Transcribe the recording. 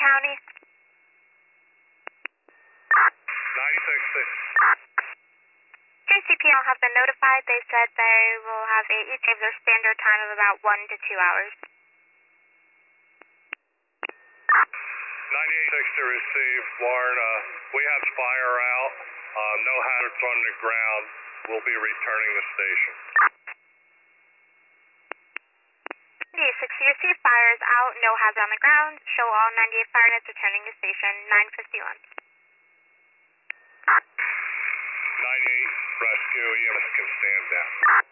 County. 96. JCPL have been notified. They said they will have each of their standard time of about 1 to 2 hours. 98-6 to receive, Warren. We have fire out. No hazards on the ground. We'll be returning the station. 98-6 to receive, fire is out. No hazard on the ground. Show all 98 fire units returning to station. 951. 98 rescue EMS can stand down.